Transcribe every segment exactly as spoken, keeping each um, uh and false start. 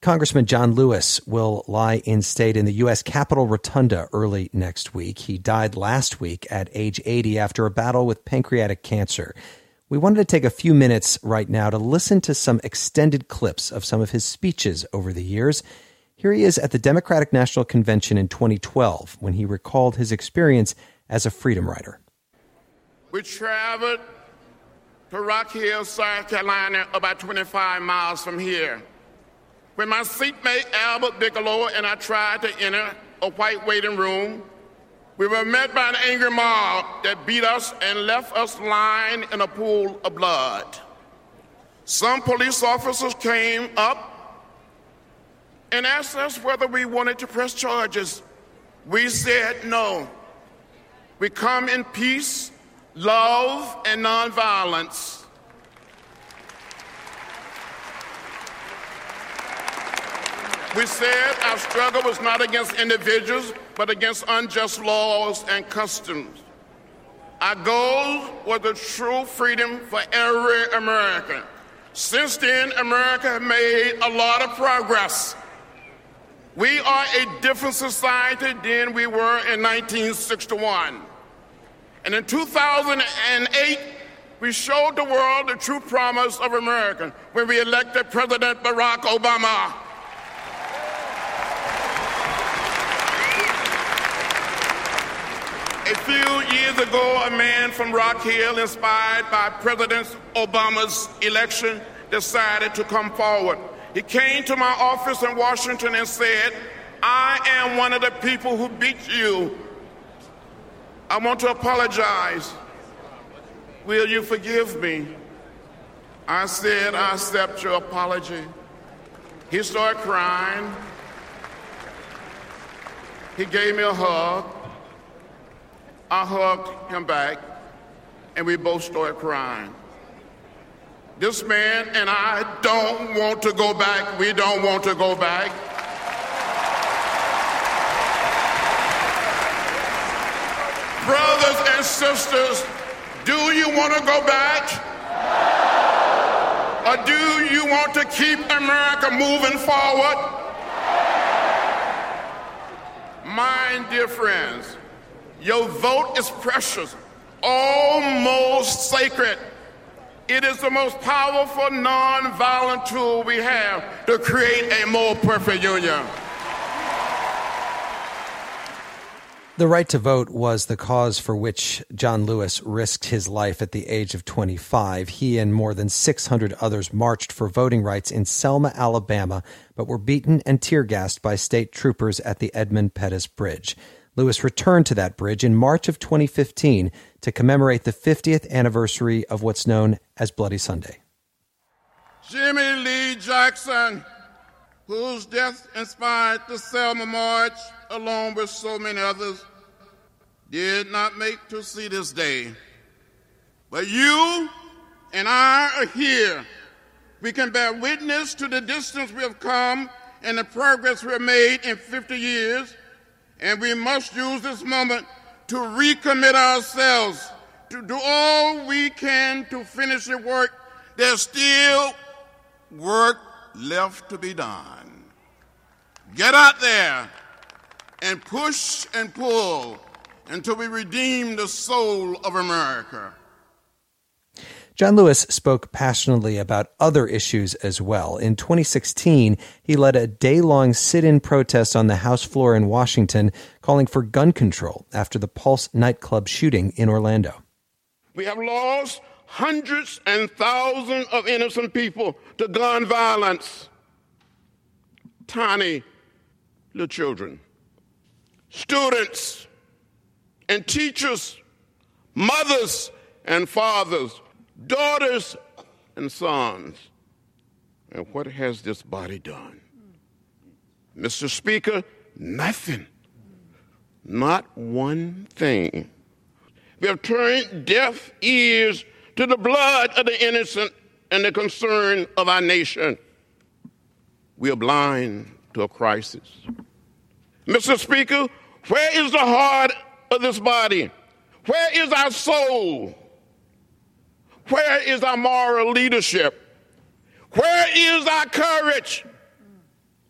Congressman John Lewis will lie in state in the U S Capitol Rotunda early next week. He died last week at age eighty after a battle with pancreatic cancer. We wanted to take a few minutes right now to listen to some extended clips of some of his speeches over the years. Here he is at the Democratic National Convention in twenty twelve when he recalled his experience as a freedom rider. We traveled to Rock Hill, South Carolina, about twenty-five miles from here. When my seatmate Albert Bigelow and I tried to enter a white waiting room, we were met by an angry mob that beat us and left us lying in a pool of blood. Some police officers came up and asked us whether we wanted to press charges. We said no. We come in peace, love, and nonviolence. We said our struggle was not against individuals, but against unjust laws and customs. Our goal was the true freedom for every American. Since then, America has made a lot of progress. We are a different society than we were in nineteen sixty-one. And in two thousand eight, we showed the world the true promise of America when we elected President Barack Obama. A few years ago, a man from Rock Hill, inspired by President Obama's election, decided to come forward. He came to my office in Washington and said, "I am one of the people who beat you. I want to apologize. Will you forgive me?" I said, "I accept your apology." He started crying. He gave me a hug. I hugged him back, and we both started crying. This man and I don't want to go back. We don't want to go back. Brothers and sisters, do you want to go back? Or do you want to keep America moving forward? My dear friends, your vote is precious, almost sacred. It is the most powerful non-violent tool we have to create a more perfect union. The right to vote was the cause for which John Lewis risked his life at the age of twenty-five. He and more than six hundred others marched for voting rights in Selma, Alabama, but were beaten and tear-gassed by state troopers at the Edmund Pettus Bridge. Lewis returned to that bridge in March of twenty fifteen to commemorate the fiftieth anniversary of what's known as Bloody Sunday. Jimmy Lee Jackson, whose death inspired the Selma March, along with so many others, did not make to see this day. But you and I are here. We can bear witness to the distance we have come and the progress we have made in fifty years. And we must use this moment to recommit ourselves to do all we can to finish the work. There's still work left to be done. Get out there and push and pull until we redeem the soul of America. John Lewis spoke passionately about other issues as well. In twenty sixteen, he led a day-long sit-in protest on the House floor in Washington, calling for gun control after the Pulse nightclub shooting in Orlando. We have lost hundreds and thousands of innocent people to gun violence. Tiny little children, students and teachers, mothers and fathers, daughters and sons. And what has this body done? Mister Speaker, nothing. Not one thing. We have turned deaf ears to the blood of the innocent and the concern of our nation. We are blind to a crisis. Mister Speaker, where is the heart of this body? Where is our soul? Where is our moral leadership? Where is our courage?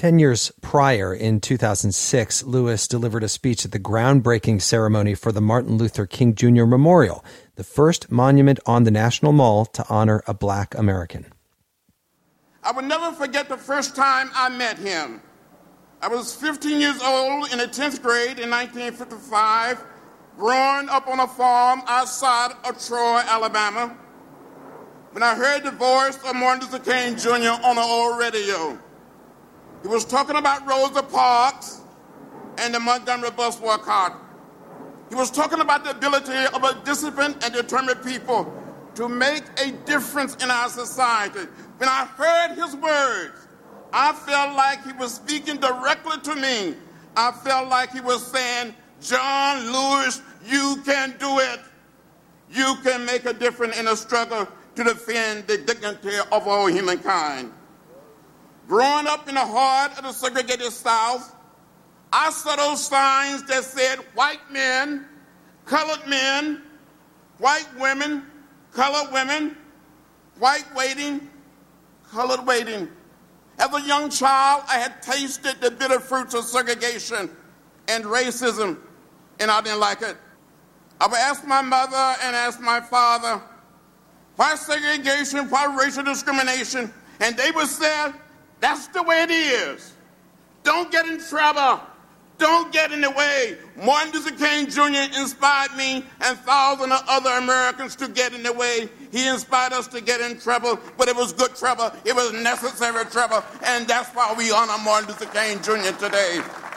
Ten years prior, in two thousand six, Lewis delivered a speech at the groundbreaking ceremony for the Martin Luther King Junior Memorial, the first monument on the National Mall to honor a black American. I will never forget the first time I met him. I was fifteen years old in the tenth grade in nineteen fifty-five, growing up on a farm outside of Troy, Alabama, when I heard the voice of Martin Luther King Junior on the old radio. He was talking about Rosa Parks and the Montgomery bus boycott. He was talking about the ability of a disciplined and determined people to make a difference in our society. When I heard his words, I felt like he was speaking directly to me. I felt like he was saying, John Lewis, you can do it. You can make a difference in the struggle to defend the dignity of all humankind. Growing up in the heart of the segregated South, I saw those signs that said white men, colored men, white women, colored women, white waiting, colored waiting. As a young child, I had tasted the bitter fruits of segregation and racism, and I didn't like it. I would ask my mother and ask my father, why segregation, why racial discrimination? And they would say, that's the way it is. Don't get in trouble. Don't get in the way. Martin Luther King Junior inspired me and thousands of other Americans to get in the way. He inspired us to get in trouble, but it was good trouble. It was necessary trouble, and that's why we honor Martin Luther King Junior today.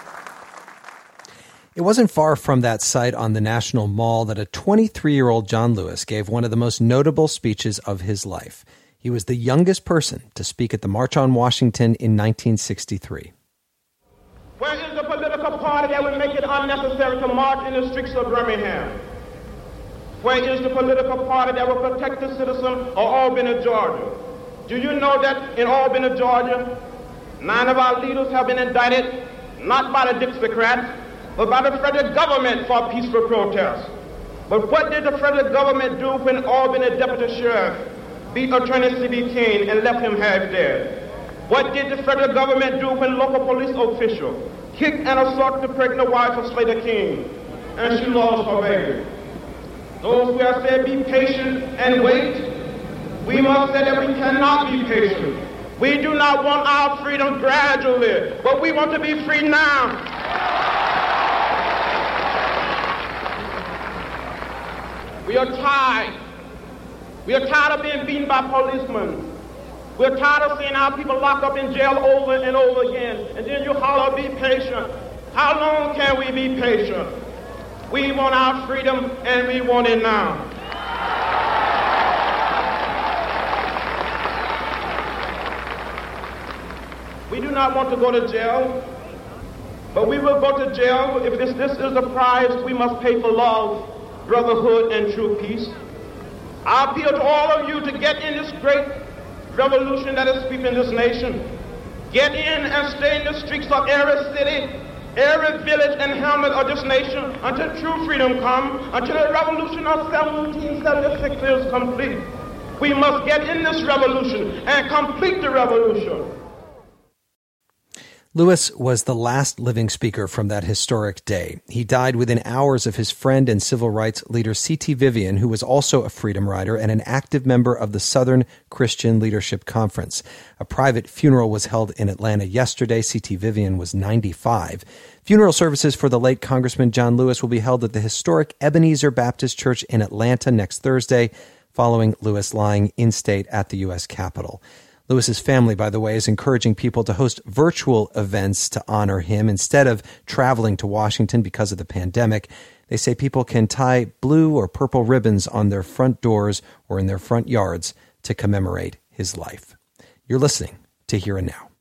It wasn't far from that site on the National Mall that a twenty-three-year-old John Lewis gave one of the most notable speeches of his life. He was the youngest person to speak at the March on Washington in nineteen sixty-three. Where is the political party that would make it unnecessary to march in the streets of Birmingham? Where is the political party that will protect the citizen of Albany, Georgia? Do you know that in Albany, Georgia, nine of our leaders have been indicted, not by the Dixiecrats, but by the federal government for peaceful protest? But what did the federal government do when Albany Deputy Sheriff beat Attorney C B King and left him half dead? What did the federal government do when local police official kicked and assaulted the pregnant wife of Slater King and she lost her baby? Those who have said be patient and wait, we must say that we cannot be patient. We do not want our freedom gradually, but we want to be free now. We are tired. We are tired of being beaten by policemen. We're tired of seeing our people locked up in jail over and over again. And then you holler, be patient. How long can we be patient? We want our freedom, and we want it now. We do not want to go to jail, but we will go to jail if this, this is the price we must pay for love, brotherhood, and true peace. I appeal to all of you to get in this great revolution that is sweeping this nation. Get in and stay in the streets of every city, every village and hamlet of this nation until true freedom comes, until the revolution of seventeen seventy-six is complete. We must get in this revolution and complete the revolution. Lewis was the last living speaker from that historic day. He died within hours of his friend and civil rights leader C T Vivian, who was also a freedom rider and an active member of the Southern Christian Leadership Conference. A private funeral was held in Atlanta yesterday. C T Vivian was ninety-five. Funeral services for the late Congressman John Lewis will be held at the historic Ebenezer Baptist Church in Atlanta next Thursday, following Lewis lying in state at the U S Capitol. Lewis's family, by the way, is encouraging people to host virtual events to honor him instead of traveling to Washington because of the pandemic. They say people can tie blue or purple ribbons on their front doors or in their front yards to commemorate his life. You're listening to Here and Now.